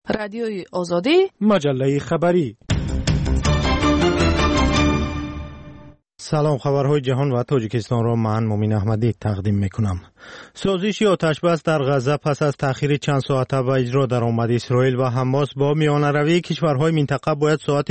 رادیوی آزادی، مجله خبری. سلام، خبرهای جهان و تاجیکستان را من مومین احمدی تقدیم میکنم. سازش آتشبس در غزه پس از تأخیر چند ساعته به اجرا درآمد. اسرائیل و حماس با میانروی کشورهای منطقه باید ساعت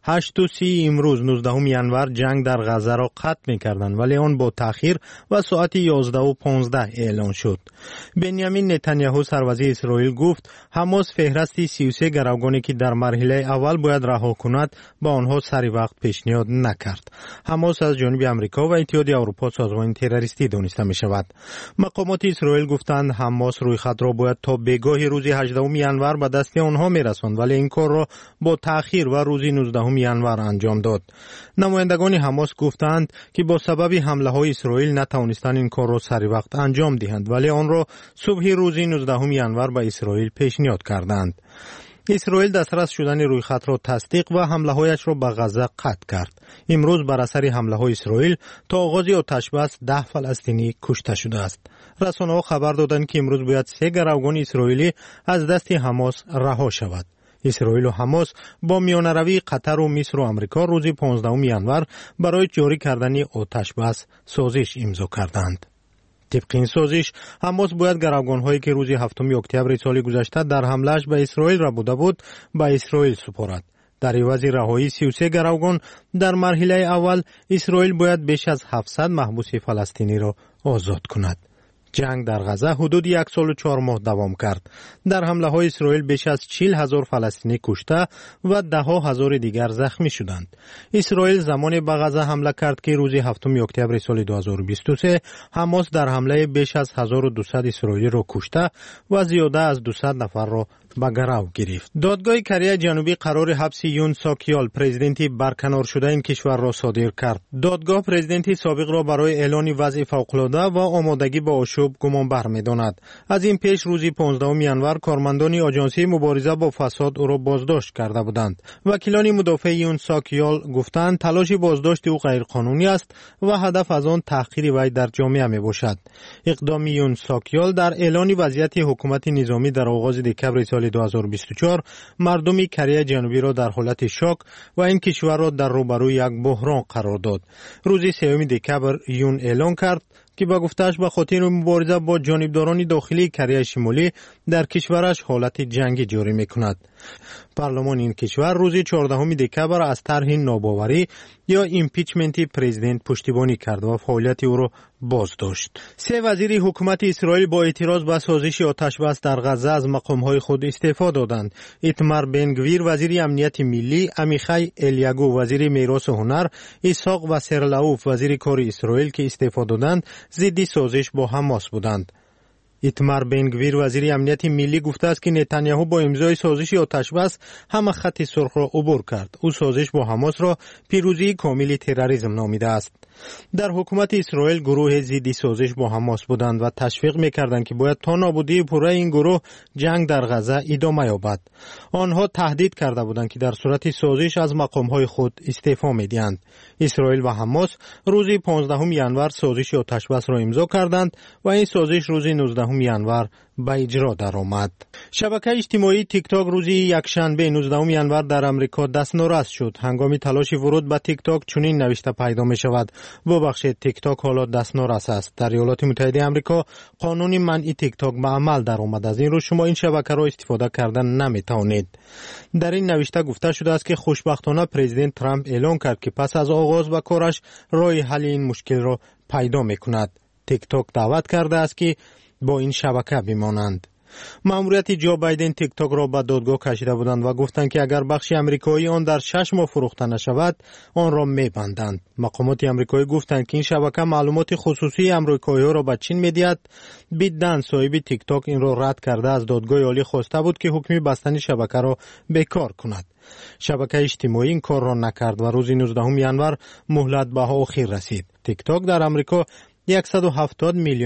8:30 امروز 19 ینور جنگ در غزه را قطع میکردند، ولی آن با تأخیر و ساعت 11:15 اعلان شد. بنیامین نتانیاهو سروزیر اسرائیل گفت حماس فهرست 33 گروگانی که در مرحله اول باید رها کند با آنها سری وقت پیشنهاد نکرد. حماس از جانب امریکا و اتحادیه اروپا سازمان تروریستی دانسته می شود. مقامات اسرائیل گفتند حماس روی خط را باید تا بگاه روز 18 ینور به دست آنها می رساند، ولی این کار را با تأخیر و روز 19 ینور انجام داد. نمایندگان حماس گفتند که با سبب حمله های اسرائیل نتوانستند این کار را سری وقت انجام دهند، ولی آن را صبح روز 19 ینور به اسرائیل پیشنهاد کردند. اسرائیل دسترس شدن روی خط را تصدیق و حمله هایش را به غزه قطع کرد. امروز بر اثر حمله های اسرائیل تا آغاز آتشبس 10 فلسطینی کشته شده است. رسانه‌ها خبر دادند که امروز باید 3 گروگان اسرائیلی از دست حماس رها شود. اسرائیل و حماس با میانروی قطر و مصر و آمریکا روز 15 ینور برای جاری کردن آتشبس سازش امضا کردند. طبق این سازش حماس باید گروگان‌هایی که روز 7 اکتبر سال گذشته در حمله‌اش به اسرائیل را بوده بود به اسرائیل سپارد. در عوض رهایی 33 گروگان در مرحله اول اسرائیل باید بیش از 700 محبوس فلسطینی را آزاد کند. جنگ در غزه حدود 1 سال و 4 ماه دوام کرد. در حمله های اسرائیل بیش از 40,000 فلسطینی کشته و 10,000 دیگر زخمی شدند. اسرائیل زمانی به غزه حمله کرد که روز 7 اکتبر سال 2023 حماس در حمله بیش از 1200 اسرائیلی را کشته و زیاده از 200 نفر را به گرو گرفت. دادگاه کره جنوبی قرار حبس یون ساک یول پرزیدنت برکنار شده این کشور را صادر کرد. دادگاه پرزیدنت سابق را برای اعلان وضع فوق‌العاده و آمادگی با آشوب گمانبر می‌داند. از این پیش روز 15 ینور کارمندان آژانسی مبارزه با فساد او را بازداشت کرده بودند. وکیلان مدافع یون ساک یول گفتند تلاش بازداشت او غیرقانونی است و هدف از آن تحقیر وی در جامعه میباشد. اقدام یون ساک یول در اعلان وضعیت حکومت نظامی در آغاز دکبر سال 2024 مردم کره جنوبی را در حالت شاک و این کشور را در روبروی یک بحران قرار داد. روز 3 دکبر یون اعلان کرد که با گفتش به خاطر مبارزه با جانبداران داخلی کره شمالی در کشورش حالت جنگی جاری میکند. پارلمان این کشور روز 14 دکبر از طرح ناباوری یا ایمپیچمنت پرزیدنت پشتیبانی کرد و فعالیت او را بازداشت. 3 وزیر حکومت اسرائیل با اعتراض به سازش آتشبس در غزه از مقامهای خود استعفا دادند. ایتمار بن گویر وزیر امنیت ملی، عمیخای الیاگو وزیر میراث و هنر، اسحاق وسرلاوف وزیر کار اسرائیل که استعفا دادند ضد سازش با حماس بودند. ایتمار بن گویر وزیر امنیت ملی گفته است که نتانیاهو با امضای سازش آتشبس همه خط سرخ را عبور کرد. او سازش با حماس را پیروزی کامل تروریسم نامیده است. در حکومت اسرائیل گروه ضد سازش با حماس بودند و تشویق می‌کردند که باید تا نابودی پوره این گروه جنگ در غزه ادامه یابد. آنها تهدید کرده بودند که در صورت سازش از مقام‌های خود استعفا می‌دهند. اسرائیل و حماس روز 15 ینور سازش آتشبس را امضا کردند و این سازش روز 19 ینور به اجرا درآمد. شبکه اجتماعی تیک تاک روز یکشنبه 19 ینور در امریکا دستنورس شد. هنگام تلاش ورود به تیک تاک چنین نوشته پیدا می شود: ببخشید، تیک تاک حالا دستنورس است. در ایالات متحده آمریکا قانون منع تیک تاک به عمل درآمد. از این رو شما این شبکه را استفاده کردن نمی توانید. در این نوشته گفته شده است که خوشبختانه پرزیدنت ترامپ اعلان کرد که پس از آغاز به کارش راه حل این مشکل را پیدا می کند. تیک تاک دعوت کرده است که با این شبکه بمانند. ماموریت جو بایدن تیک تاک را به دادگاه کشیده بودند و گفتند که اگر بخش امریکایی آن در 6 ماه فروخته نشود آن را میبندند. مقامات امریکایی گفتند که این شبکه معلومات خصوصی امریکایی‌ها را به چین میدهد. بیدن صاحب تیک تاک این را رد کرده از دادگاه عالی خواسته بود که حکم بستن شبکه را بیکار کند. شبکه اجتماعی این کار را نکرد و روز 19 ینور مهلت به آخر رسید. تیک تاک در امریکا 170 میلیون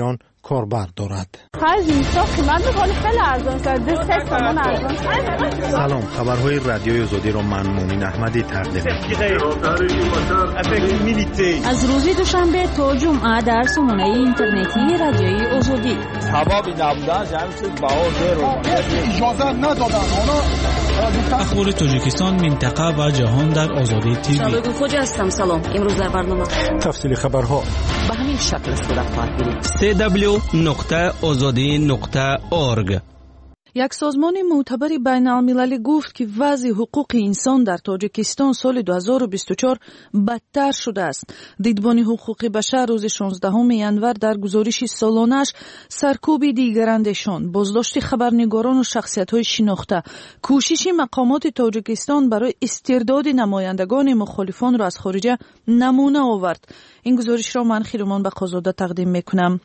کاربر دارد. سلام، خبرهای رادیوی آزادی را من مومین احمدی تقدیم از روز دوشنبه تا جمعه در سامانه اینترنتی رادیوی آزادی. اخبار تاجیکستان، منطقه و جهان در آزادی تیوی. شادو خوجا هستم. سلام. امروز در برنامه تفصیل خبرها به همین شکل صورت خواهد گرفت. www.azadi.org. یک سازمان معتبر بین‌المللی گفت که وضع حقوق انسان در تاجیکستان سال 2024 بدتر شده است. دیدبان حقوق بشر روز 16 ینور در گزارش سالانش سرکوب دیگراندیشان، بازداشت خبرنگاران و شخصیت‌های شناخته، کوشش مقامات تاجیکستان برای استرداد نمایندگان مخالفان را از خارج نمونه آورد. این گزارش را من خیرمان بقازاده تقدیم میکنم.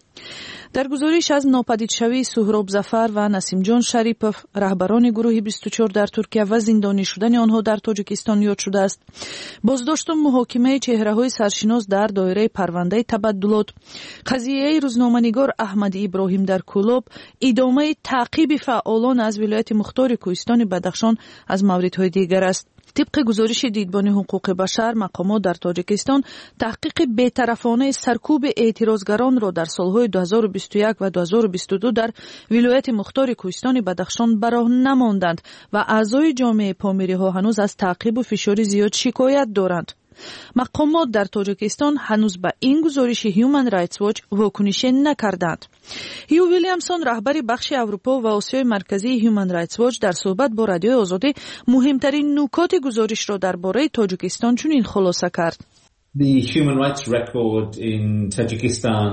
در گزارش از ناپدید شوی سهراب ظفر و نسیم جان شریپوف، رهبران گروه 24 در ترکیه و زندانی شدن آنها در تاجیکستان یاد شده است. بازداشت و محاکمه چهره‌های سرشناس در دایره پرونده تبدلات، قضیه روزنامه‌نگار احمد ابراهیم در کولوب، ادامه تعقیب فعالان از ولایت مختار کوهستان بدخشان از موردهای دیگر است. طبق گزارش دیدبان حقوق بشر، مقامات در تاجیکستان تحقیق بی‌طرفانه سرکوب اعتراضگران را در سالهای 2021 و 2022 در ولایت مختار کوهستان بدخشان براه نماندند و اعضای جامعه پامیری‌ها هنوز از تعقیب و فشار زیاد شکایت دارند. مقامات در تاجیکستان هنوز به این گزارش هیومن رایتس واچ واکنش نکردند. هیو ویلیامسون، رهبر بخش اروپا و آسیای مرکزی هیومن رایتس واچ، در صحبت با رادیو آزادی مهمترین نکات گزارش را درباره تاجیکستان چنین خلاصه کرد. The human rights record in Tajikistan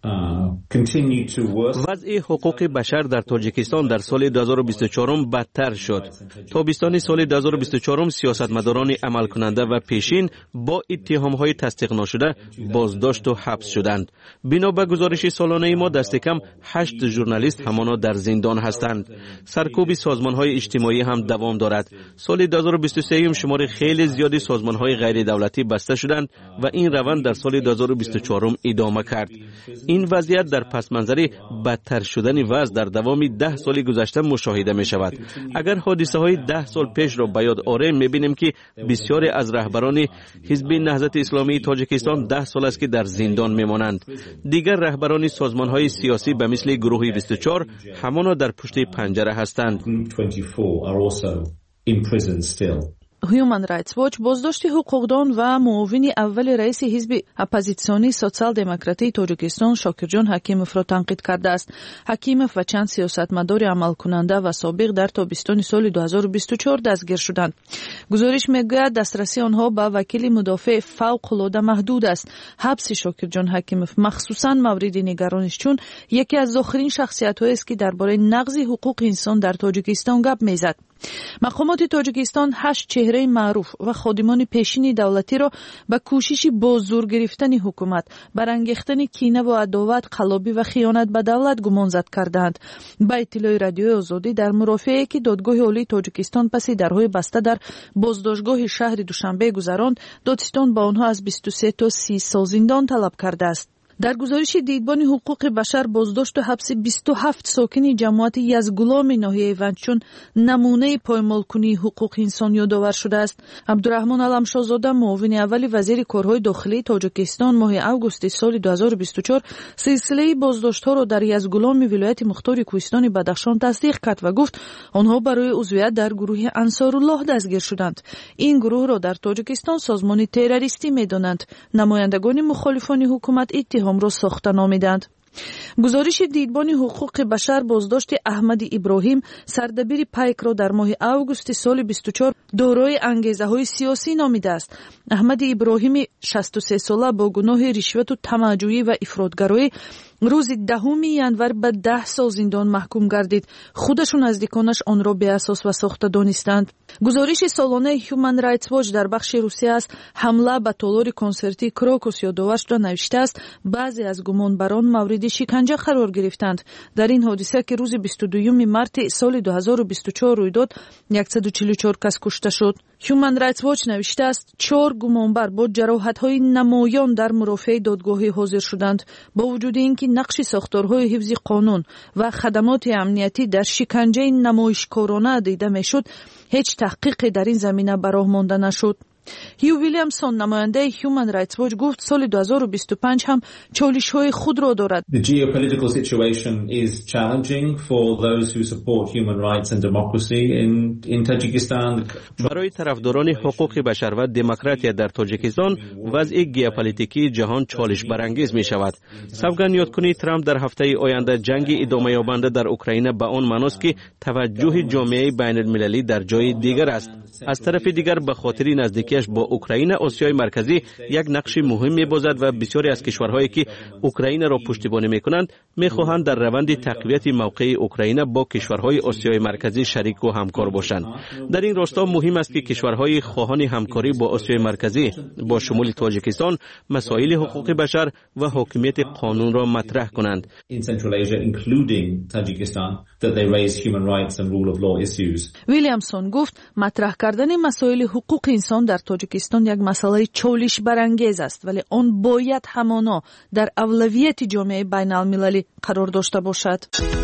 continued to worsen. وضع حقوق بشر در تاجیکستان در سال 2024 بدتر شد. تابستان سال 2024 سیاستمداران عمل کننده و پیشین با اتهام‌های تصدیق نشده بازداشت و حبس شدند. بنا به گزارش سالانه ما دست کم 8 ژورنالیست همانا در زندان هستند. سرکوب سازمان‌های اجتماعی هم دوام دارد. سال 2023 شمار خیلی زیادی سازمان‌های غیر دولتی بسته شدند و این روند در سال 2024 ادامه کرد. این وضعیت در پس منظر بدتر شدن وضع در دوام 10 سال گذشته مشاهده می شود. اگر حادثه های 10 سال پیش را به یاد آوریم می بینیم که بسیاری از رهبران حزب نهضت اسلامی تاجیکستان 10 سال است که در زندان می مانند. دیگر رهبران سازمان های سیاسی به مثل گروه 24 همانا در پشت پنجره هستند. هیومن رایتس واچ بازداشت حقوقدان و معاون اول رئیس حزب اپوزیسیونی سوسیال دموکراتی تاجیکستان شاکرجان حکیموف را تنقید کرده است. حکیموف و چند سیاستمدار عمل کننده و سابق در تابستان سال 2024 دستگیر شدند. گزارش میگوید دسترسی آنها به وکیل مدافع فوق العاده محدود است. حبس شاکرجان حکیموف مخصوصا مورد نگرانیش، چون یکی از آخرین شخصیت‌هایی است که درباره نقض حقوق انسان در تاجیکستان گپ میزد. مقامات تاجیکستان 8 چهره معروف و خادمان پیشین دولتی را به کوشش بازدور گرفتن حکومت، برانگیختن کینه و عداوت، قلابی و خیانت به دولت گمانزد کردند. به اطلاع رادیو آزادی، در مرافعه‌ای که دادگاه عالی تاجیکستان پس درهای بسته در بازداشتگاه شهر دوشنبه گذراند، دادستان با آنها از 23 تا 30 سال زندان طلب کرده است. در گزارش دیدبان حقوق بشر، بازداشت و حبس 27 ساکن جماعت یزگولام ناحیه ونچون نمونه پایمالکنی حقوق انسان یادآور شده است. عبدالرحمن علمشاهزاده، معاون اول وزیر کارهای داخلی تاجیکستان، ماه اوگوست سال 2024 سلسله بازداشت‌ها را در یزگولام ولایت مختار کوهستان بدخشان تصدیق کرد و گفت آنها برای عضویت در گروه انصارالله دستگیر شدند. این گروه را در تاجیکستان سازمان تروریستی می‌دانند. نمایندگان مخالفان حکومت اتهام را ساخته نامیدند. گزارش دیدبان حقوق بشر بازداشت احمد ابراهیم، سردبیر پیک را در ماه اوگوست سال 24 دارای انگیزه‌های سیاسی نامیده است. احمد ابراهیم 63 ساله با گناه رشوت و طمع‌جویی و افراط‌گرایی روز 10 ینور به 10 سال زندان محکوم گردید. خودش و نزدیکانش آن را بی‌اساس و ساخته دانستند. گزارش سالانه هیومن رایتس واچ در بخش روسیه است حمله به تالار کنسرتی کروکوس یادآور شده نوشته است بعضی از گمانبران مورد شکنجه قرار گرفتند. در این حادثه که روز 22 مارس سال 2024 روی داد، 144 کس کشته شد. Human Rights Watch نوشته است 4 گمانبر با جراحت‌های نمایان در مرافع دادگاهی حاضر شدند با وجود اینکه نقش ساختارهای حفظ قانون و خدمات امنیتی در شکنجه نمایشکارانه دیده میشد. هیچ تحقیقی در این زمینه به راه مانده نشد. هیو ویلیامسون نماینده Human Rights Watch گفت سال 2025 هم چالش‌های خود را دارد. The geopolitical situation is challenging for those who support human rights and democracy in Tajikistan. برای طرفداران حقوق بشر و دموکراسی در تاجیکستان وضع ژئوپلیتیکی جهان چالش برانگیز می شود. سوگند یاد کنید ترامپ در هفته آینده جنگ ادامه یابنده در اوکراین به آن معناست که توجه جامعه بین المللی در جای دیگر است. از طرف دیگر به خاطر نزدیکیش با اوکراین آسیای مرکزی یک نقش مهم می‌بازد و بسیاری از کشورهایی که اوکراین را پشتیبانی می‌کنند می‌خواهند در روند تقویت موقع اوکراین با کشورهای آسیای مرکزی شریک و همکار باشند. در این راستا مهم است که کشورهای خواهان همکاری با آسیای مرکزی با شمول تاجیکستان مسائل حقوق بشر و حاکمیت قانون را مطرح کنند. ویلیامسون گفت مطرح کردن مسائل حقوق انسان در تاجیکستان یک مسئله چالش برانگیز است ولی آن باید همانا در اولویت جامعه بین المللی قرار داشته باشد.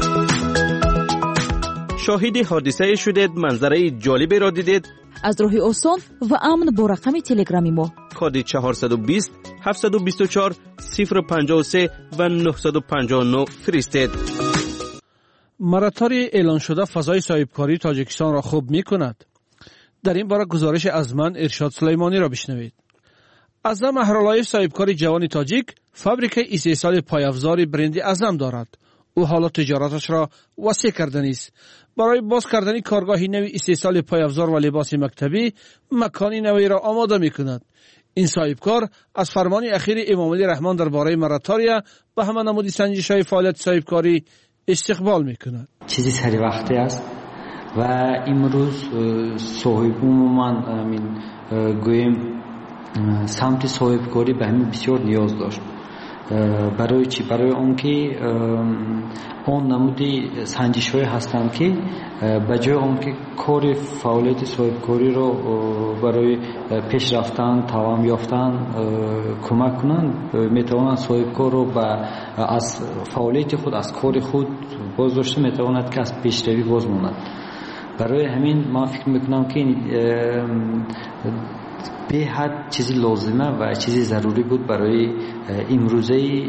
شاهد حادثه شدید، منظره جالبی را دیدید؟ از راه آسان و امن با رقم تلگرامی ما کد 420 724 053 و 959 فرستید. مراتاری اعلان شده فضای صاحبکاری تاجیکستان را خوب می کند. در این باره گزارش از من ارشاد سلیمانی را بشنوید. اعظم اهرالایف صاحبکار جوان تاجیک فابریک استحصال پایافزار برند اعظم دارد. او حالا تجارتش را وسیع کرده است. برای باز کردن کارگاهی نوی استحصال پایافزار و لباس مکتبی مکانی نوی را آماده می کند. این صاحبکار از فرمان اخیر امام علی رحمان درباره مراتاریا به همه نمود سنجش‌های فعالیت صاحبکاری استقبال می کند. چیزی سری وقتی است و امروز صاحبون من گویم سمت صاحبکاری به همین بسیار نیاز داشت. برای چی؟ برای اون که اون نمودی سنجش‌های هستند که به جای اون که کار فعالیت صاحبکاری رو برای پیش رفتن توام یافتن کمک کنند میتوانند صاحبکار رو از فعالیت خود از کار خود باز داشته میتواند که از پیشروی باز ماند. برای همین من فکر میکنم که به حد چیزی لازمه و چیزی ضروری بود برای امروزه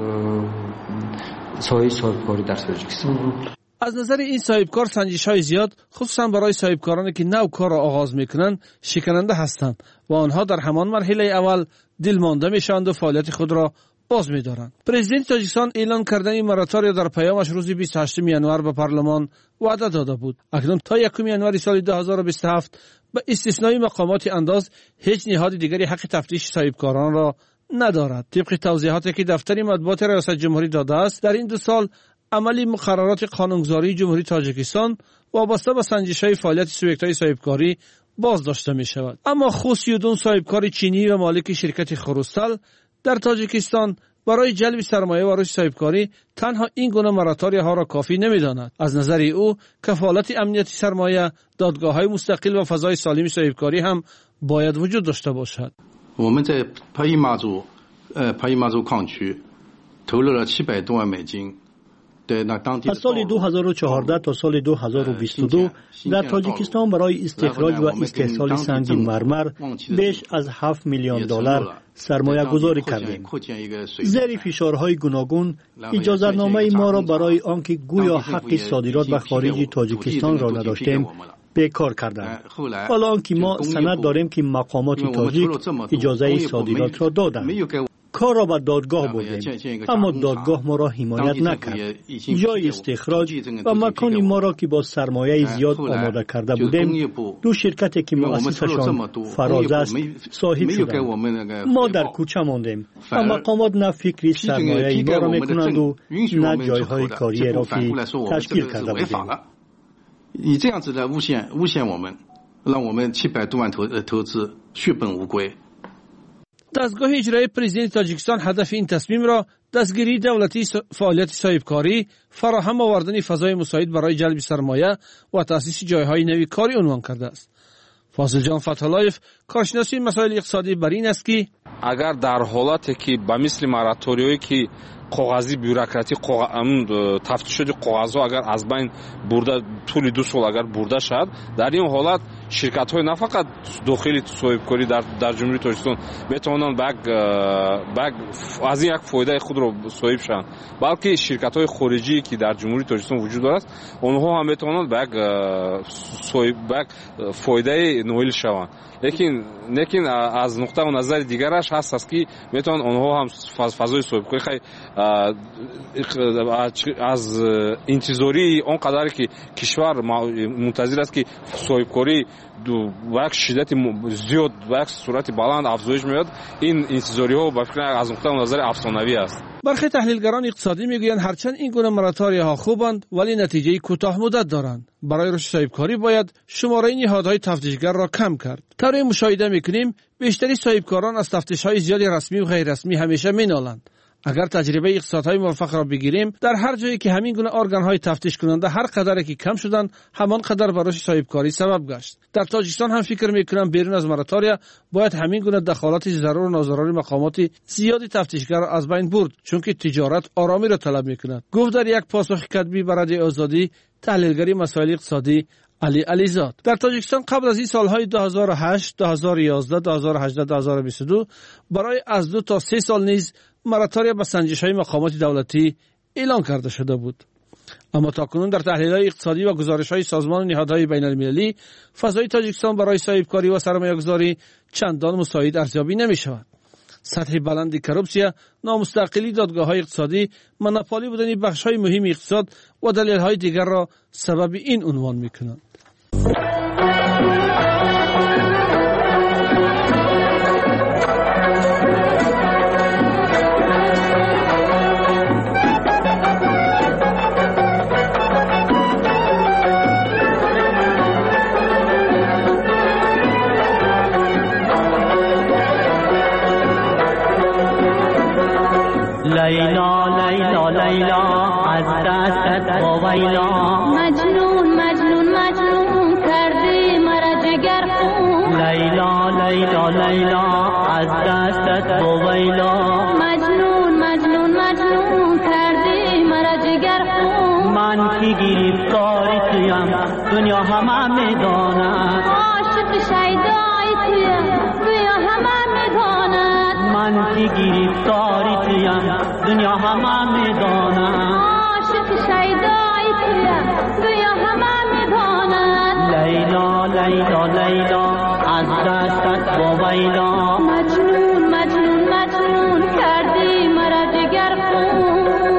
صاحبکاری در تاجیکستان. از نظر این صاحبکار سنجش‌های زیاد خصوصا برای صاحبکارانی که نو کار را آغاز میکنند شکننده هستند و آنها در همان مرحله اول دلمانده میشوند و فعالیت خود را باز می‌دارند. پرزیدنت تاجیکستان اعلان کردن مراتاریا در پیامش روز 28 ینوار به پارلمان وعده داده بود. اکنون تا 1 ینوار سال 2027 به استثنای مقامات انداز هیچ نهاد دیگری حق تفتیش صاحبکاران را ندارد. طبق توضیحاتی که دفتر مطبوعات ریاست جمهوری داده است در این 2 سال عملی مقررات قانونگذاری جمهوری تاجیکستان وابسته به سنجش‌های فعالیت سوبیکت‌های صاحبکاری باز داشته می شود. اما خوسیودون صاحبکار چینی و مالک شرکت خروستال در تاجیکستان برای جلب سرمایه و رشد صاحبکاری تنها این گونه مراتاریا ها را کافی نمی‌داند. از نظر او کفالت امنیتی سرمایه، دادگاه‌های مستقل و فضای سالم صاحبکاری هم باید وجود داشته باشد. 我们在帕伊马祖矿区投入了700多万美金。 از سال 2014 تا سال 2022 در تاجیکستان برای استخراج و استحصال سنگ مرمر بیش از 7 میلیون دلار سرمایه گذاری کردیم. زیر فشارهای گوناگون اجازه‌نامه ما را برای آنکه گویا حق صادرات به خارج تاجیکستان را نداشتیم بیکار کردند. حالا آنکه ما سند داریم که مقامات تاجیک اجازه صادرات را دادند. کار را به دادگاه بردیم اما دادگاه ما را حمایت نکرد. جای استخراج و مکانی ما را که با سرمایه زیاد آماده کرده بودیم 2 شرکتی که مؤسسشان فراز است صاحب شدند. ما در کوچه ماندیم و مقامات نه فکری سرمایه ما را میکنند و نه جایهای کاری را که تشکیل کرده بودیم. 以这样子的诬陷我们，让我们700多万投资血本无归。 دستگاه اجرایی پرزیدنت تاجیکستان هدف این تصمیم را دستگیری دولتی فعالیت صاحبکاری، فراهم آوردن فضای مساعد برای جلب سرمایه و تأسیس جایهای نوی کاری عنوان کرده است. فاضل جان فتح‌اللهیف کارشناسی مسائل اقتصادی بر این است که اگر در حالتی که به مثل ماراتوریایی که کاغذی بوروکراتی تفتیشات کاغذها اگر از بین برده طول 2 سال اگر برده شد، در این حالت شرکت های نه فقط داخلی صاحبکاری در جمهوری تاجیکستان میتوانند از این یک فایده خود را صاحب شوند، بلکه شرکت های خارجی که در جمهوری تاجیکستان وجود دارد آنها هم میتوانند به فایده نایل شوند. لیکن از نقطه نظر دیگرش هست که میتوان آنها هم فضای صاحبکاری خیلی از انتظاری آنقدر که کشور منتظر است که صاحبکاری با یک شدت زیاد و یک سرعت بلند افزایش میاد، این انتظاری ها به فکر از نقطه نظر افسانوی است. برخی تحلیلگران اقتصادی میگویند هرچند این گونه مراتوری‌ها خوبند ولی نتیجه کوتاه مدت دارند. برای رشد صاحبکاری باید شماره نهادهای تفتیشگر را کم کرد. طوری مشاهده میکنیم بیشتری صاحبکاران از تفتیش‌های زیادی رسمی و غیر رسمی همیشه مینالند. اگر تجربه اقتصادهای موفق را بگیریم، در هر جایی که همین گونه ارگان‌های تفتیش کننده هر قدر که کم شدند، همان قدر برای صاحبکاری سبب گشت. در تاجیکستان هم فکر می‌کنم بیرون از مراتوریا باید همین گونه دخالت ضرور و ناضراری مقامات زیادی تفتیشگر را از بین برد، چون که تجارت آرامی را طلب می‌کند. گفت در یک پاسخ کتبی به رادیو آزادی تحلیلگری مسائل اقتصادی علی علیزاد. در تاجیکستان قبل از این سالهای 2008، 2011، 2018، 2022 برای از 2 تا 3 سال نیز مراتوریا به سنجش‌های مقامات دولتی اعلان کرده شده بود. اما تاکنون در تحلیل‌های اقتصادی و گزارش‌های سازمان و نهادهای بین‌المللی فضای تاجیکستان برای صاحبکاری و سرمایه‌گذاری چندان مساعد ارزیابی نمی‌شود. سطح بلند کروپسیا، نامستقلی دادگاه‌های اقتصادی، مناپولی بودن بخش‌های مهم اقتصاد و دلایل دیگر را سبب این عنوان می‌کنند. لیلا لیلا لیلا از دستت ویلا، مجنون مجنون مجنون کردی مرا جگر خون. لیلا لیلا لیلا از دستت ویلا، مجنون مجنون مجنون کردی مرا جگر خون. من کی گرفتاری تویم دنیا همه میداند، عاشق شیدای تویم دنیا همه میداند. من کی گرفتاری تویم دنیا همه میداند، عاشق شیدای تویم دنیا همه میداند. لیلا لیلا لیلا از دستت ویلا، مجنون مجنون مجنون کردی مرا جگر خون.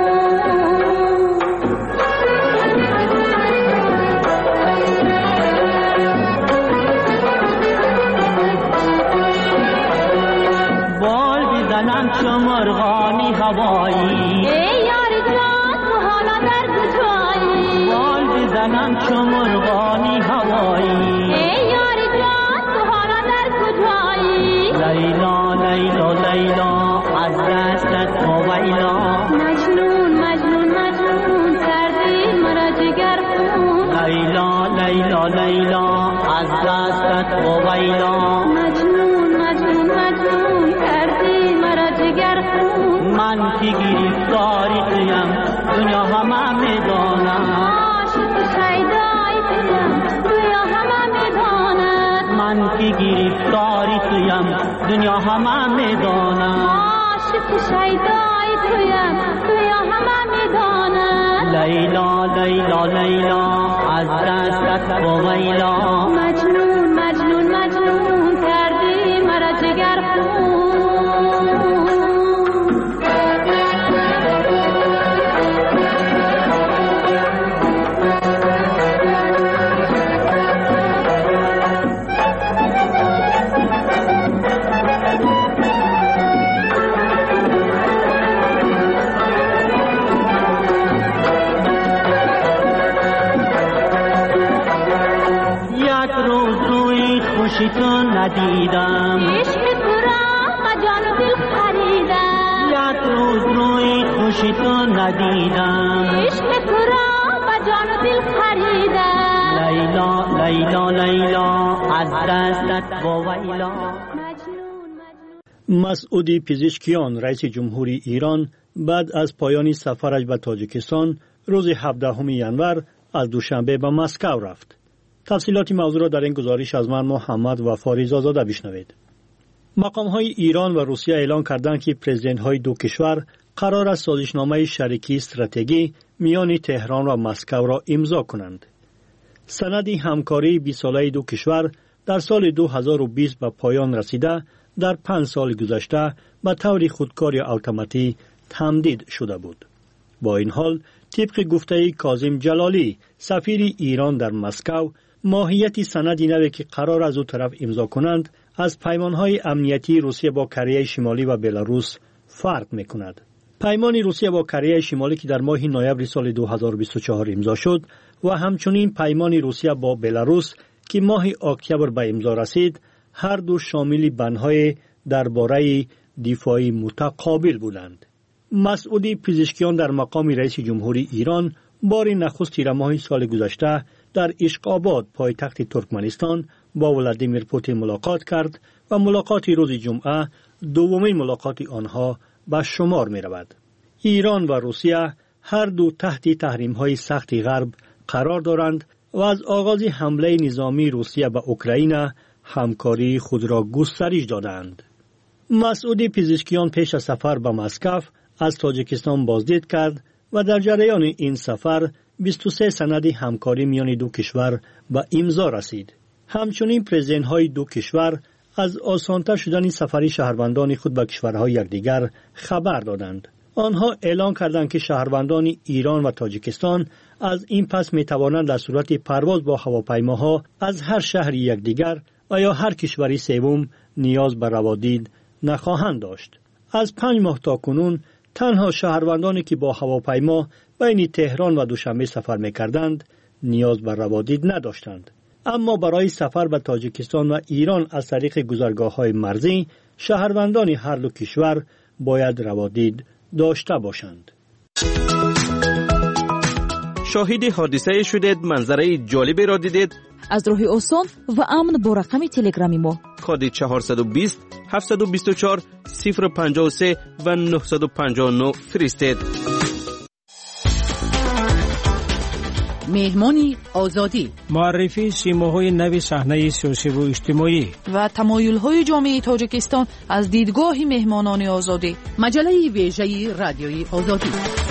بال چو مرغانی هوایی، ای یار جان تو حالا در کجایی؟ بال بزنم چو مرغانی هوایی، ای یار جان تو حالا در کجایی؟ لیلا لیلا لیلا از دستت ویلا، مجنون مجنون مجنون کردی مرا جگر خون. لیلا لیلا لیلا از دستت ویلا، مجنون مجنون مجنون کردی مرا جگر خون. من کی گرفتاری تویم دنیا همه میداند، عاشق شیدای تویم دنیا همه میداند. من کی گرفتاری تویم دنیا همه میداند، عاشق شیدای تویم دنیا همه میداند. لیلا لیلا لیلا از دستت ویلا، مجنون مجنون مجنون کردی مرا جگر خون. خوشی تو ندیدم، عشق تو را با جان و دل خریدم. یک روز روی خوشی تو ندیدم، عشق تو را با جان و دل خریدم. لیلا لیلا لیلا از دستت ویلا. مسعود پزشکیان رئیس جمهوری ایران بعد از پایان سفرش به تاجیکستان روز 17 ژانویه از دوشنبه به مسکو رفت. تفصیلات موضوع را در این گزارش از من محمد وفا رضازاده بشنوید. مقام‌های ایران و روسیه اعلام کردند که پرزیدنت‌های دو کشور قرار است سازشنامه شریکی استراتژی میان تهران و مسکو را امضا کنند. سند همکاری 20 ساله دو کشور در سال 2020 به پایان رسیده در 5 سال گذشته به طور خودکار اتوماتیک تمدید شده بود. با این حال طبق گفته کاظم جلالی سفیر ایران در مسکو، ماهیت سندی نوی که قرار از او طرف امضا کنند از پیمانهای امنیتی روسیه با کره شمالی و بلاروس فرق میکند. پیمان روسیه با کره شمالی که در ماه نوامبر سال 2024 امضا شد و همچنین پیمان روسیه با بلاروس که ماه اکتبر به امضا رسید، هر دو شامل بندهای درباره دفاعی متقابل بودند. مسعود پزشکیان در مقام رئیس جمهوری ایران بار نخست تیر ماه سال گذشته در اشقاباد پایتخت ترکمنستان با ولادیمیر پوتین ملاقات کرد و ملاقات روز جمعه دومین ملاقات آنها به شمار می رود. ایران و روسیه هر دو تحت تحریم‌های سخت غرب قرار دارند و از آغاز حمله نظامی روسیه به اوکراین همکاری خود را گسترش دادند. مسعود پزشکیان پیش از سفر به مسکو از تاجیکستان بازدید کرد و در جریان این سفر 23 سند همکاری میان دو کشور به امضا رسید. همچنین پرزیدنت‌های دو کشور از آسان‌تر شدن سفری شهروندان خود به کشورهای یکدیگر خبر دادند. آنها اعلام کردند که شهروندان ایران و تاجیکستان از این پس می‌توانند در صورت پرواز با هواپیماها از هر شهر یکدیگر و یا هر کشوری سوم نیاز به روادید نخواهند داشت. از 5 ماه تا کنون تنها شهروندانی که با هواپیما بین تهران و دوشنبه سفر می‌کردند نیاز به روادید نداشتند. اما برای سفر به تاجیکستان و ایران از طریق گذرگاه‌های مرزی شهروندان هر دو کشور باید روادید داشته باشند. شاهد حادثه شدید، منظره جالبی را دیدید؟ از راه آسان و امن با رقم تلگرامی ما کد 420 724 053 و 959 فرستید. مهمانی آزادی، معرفی سیماهای نو صحنه سیاسی و اجتماعی و تمایل‌های جامعه تاجیکستان از دیدگاه مهمانان آزادی. مجله ویژه رادیوی آزادی.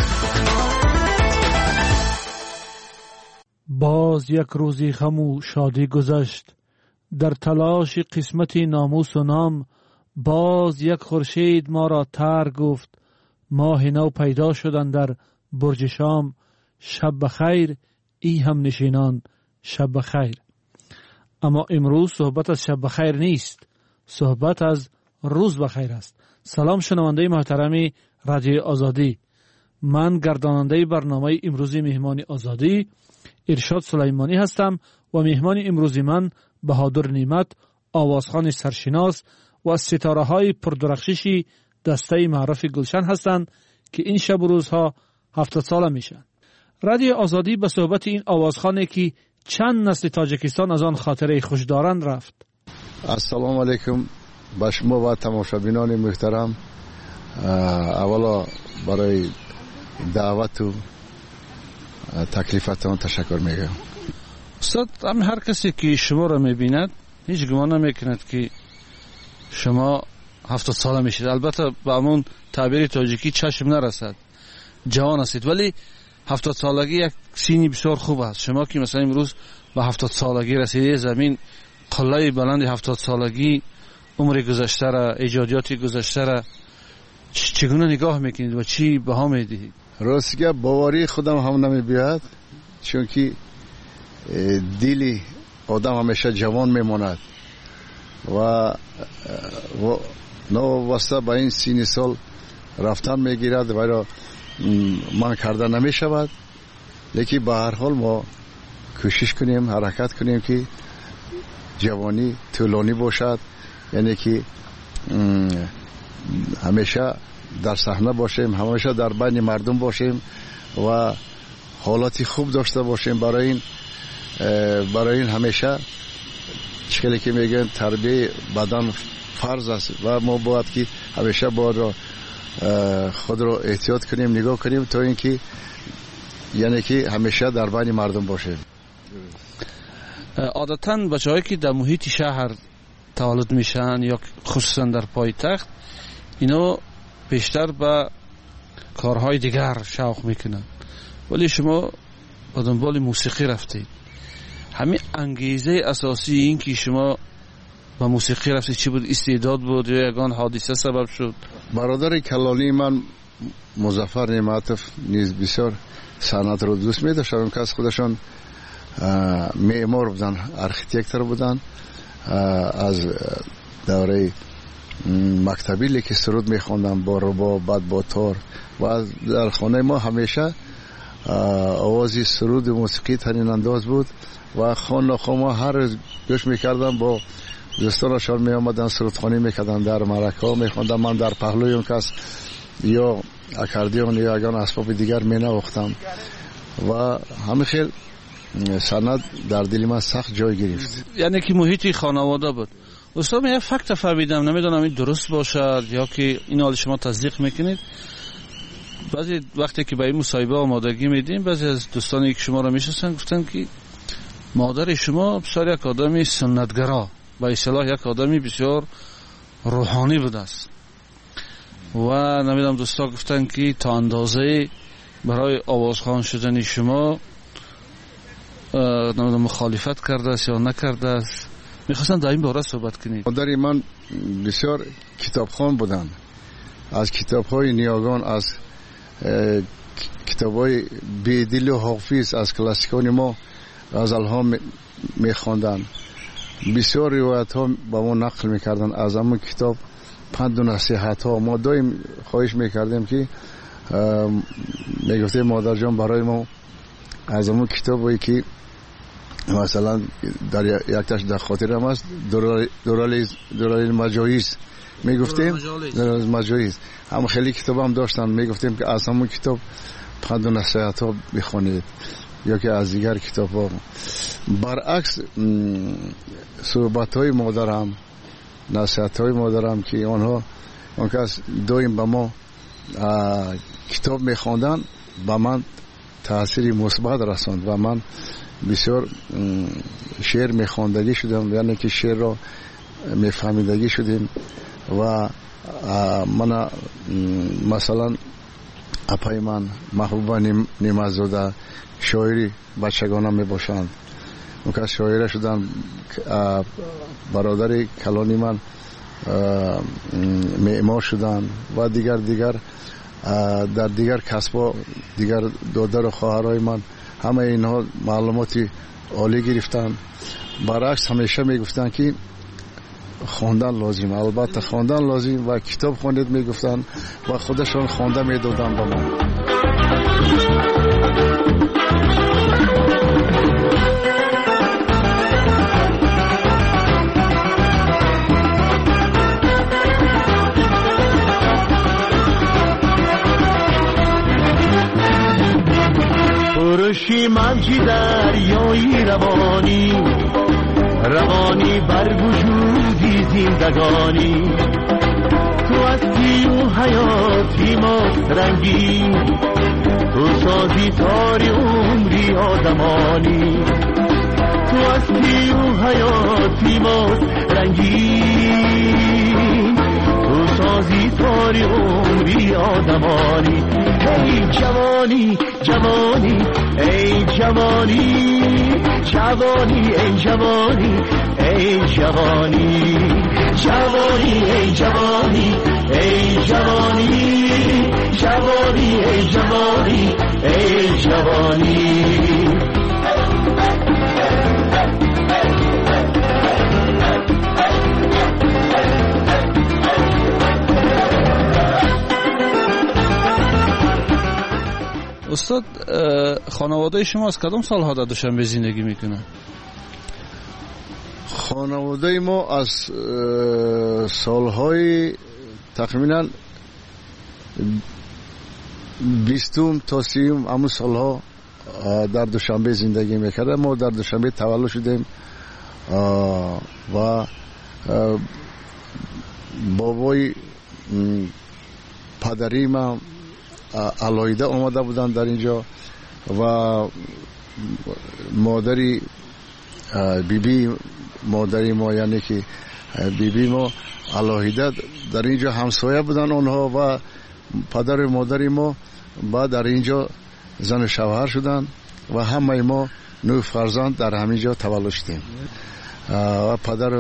باز یک روزی غم و شادی گذشت، در تلاش قسمت ناموس و نام. باز یک خورشید ما را تر گفت، ماه نو پیدا شدن در برج شام. شب بخیر ای هم نشینان، شب بخیر. اما امروز صحبت از شب بخیر نیست، صحبت از روز بخیر است. سلام شنونده محترم رادیو آزادی، من گرداننده برنامه امروزی مهمان آزادی ارشاد سلیمانی هستم و مهمان امروزی من بهادر نعمت، آوازخوان سرشناس و ستاره های پردرخششی دسته معرف گلشن هستند که این شب و روزها 70 ساله میشن. رادیو آزادی به صحبت این آوازخوانی که چند نسل تاجیکستان از آن خاطره خوش دارند رفت. السلام علیکم با شما و تماشابینان محترم. اولا برای دعوت و تکلیفتان تشکر میگم. استاد، هر کسی که شما را میبیند هیچ گمان نمیکند که شما 70 ساله میشید. البته با همون تعبیر تاجیکی چشم نرسد، جوان هستید، ولی 70 سالگی یک سینی بسیار خوب است. شما که مثلا امروز به 70 سالگی رسیده، زمین قله بلند 70 سالگی، عمر گذشته را، ایجادیات گذشته را چگونه نگاه میکنید و چی بها میدهید؟ راستگه باوری خودم هم نمیبیاد، چون که دلی آدم همیشه جوان میماند و نو واسطه با این سینی سال رفتن میگیرد و را من کرده نمیشود. لیکن به هر حال ما کوشش کنیم، حرکت کنیم که جوانی طولانی باشد، یعنی که همیشه در صحنه باشیم، همیشه در بین مردم باشیم و حالتی خوب داشته باشیم. برای این برای این همیشه چیزی که میگن تربیت بدن فرض است و ما باید که همیشه باید خود رو احتیاط کنیم، نگاه کنیم تا اینکه یعنی که همیشه در بین مردم باشه. عادتاً بچه‌هایی که در محیط شهر تولد میشن یا خصوصا در پایتخت اینا بیشتر به کارهای دیگر شوق میکنن، ولی شما به دنبال موسیقی رفتید. همین انگیزه اساسی این که شما به موسیقی رفتید چی بود؟ استعداد بود یا یگان حادثه سبب شد؟ برادر کلانی من مظفر نعمتов نیز بسیار صنعت رو دوست می داشتن که از خودشان معمار بودن، آرکیتکتور بودن. از دوره مکتبی که سرود می خوندن با رباب بعد با تار و در خانه ما همیشه آوازی سرود موسیقی ترین انداز بود و خانه ما هر روز گوش میکردم. با دوستانشان می آمدن سرودخوانی میکردن، در مرکه ها میخوندم. من در پهلوی اون کس یا اکاردیون یا اگان اسباب دیگر می نواختم و همه خیلی سند در دل من سخت جای گرفت. یعنی که محیطی خانواده بود. استاد من یه فکت فهمیدم، نمیدونم این درست باشد یا که این حال شما تصدیق میکنید. بعضی وقتی که به این مصاحبه آمادگی میدیم بعضی از دوستانی که شما را میشناسن گفتن که مادر شما بسیار یک آدمی سنتگرا و اصطلاح یک آدمی بسیار روحانی بوده است و نمیدونم دوستا گفتن که تا اندازه برای آوازخوان شدن شما نمیدونم مخالفت کرده است یا نکرده است. میخواستم در این باره صحبت کنید. مادر من بسیار کتابخوان بودن، از کتاب‌های نیاگان، از کتاب‌های بیدل و حافظ، از کلاسیکان ما غزل‌ها می‌خواندن. بسیار روایت‌ها با ما نقل می‌کردن از همون کتاب پند و نصیحت‌ها. ما دائم خواهش می‌کردیم که میگفتیم مادر جان برای ما از همون کتابی که مثلا در یک تاش در خاطرم است دورال مجایز میگفتیم، دورال مجایز هم خیلی کتاب هم داشتن، میگفتیم که از همون کتاب پند و نصیحت ها بخونید یا که از دیگر کتاب ها. برعکس صحبت های مادرم، نصیحت های مادرم که آنها اون کس دائم به ما کتاب میخواندن به من تأثیری مثبت رساند و من بسیار شعر میخواندگی شدم، یعنی که شعر را میفهمیدگی شدیم و من مثلا اپای من محبوبه نیمزاده شاعری بچگانم میباشند، اون که شاعره شدن. برادر کلانی من معمار شدن و دیگر در دیگر کسبا دیگر دادر و خواهرای من همه اینها معلوماتی عالی گرفتن. برعکس همیشه میگفتن که خواندن لازم، البته خواندن لازم و کتاب خوانید میگفتن و خودشون خوانده میدادن به ما. پرشی موجی دریایی روانی بر وجودی زندگانی، تو هستی و حیاتی ما رنگی، تو سازی تاری عمری آدمانی، تو هستی و حیاتی ما رنگی، تو سازی تاری عمری آدمانی. ای جوانی جوانی ای جوانی جوانی ای جوانی ای جوانی جوانی ای جوانی ای جوانی جوانی ای جوانی ای جوانی. استاد خانواده شما از کدام سالها در دوشنبه زندگی میکنه؟ خانواده ما از سالهای تقریبا 20 تا 30 همون سالها در دوشنبه زندگی میکردم. ما در دوشنبه تولد شدیم و بابای پدری ما علایده آمده بودن در اینجا و مادری بیبی مادری ما، یعنی که بیبی ما علایده در اینجا همسایه بودن اونها و پدر و مادری ما بعد در اینجا زن و شوهر شدن و همه ما 9 فرزند در همینجا تولد شدیم و پدر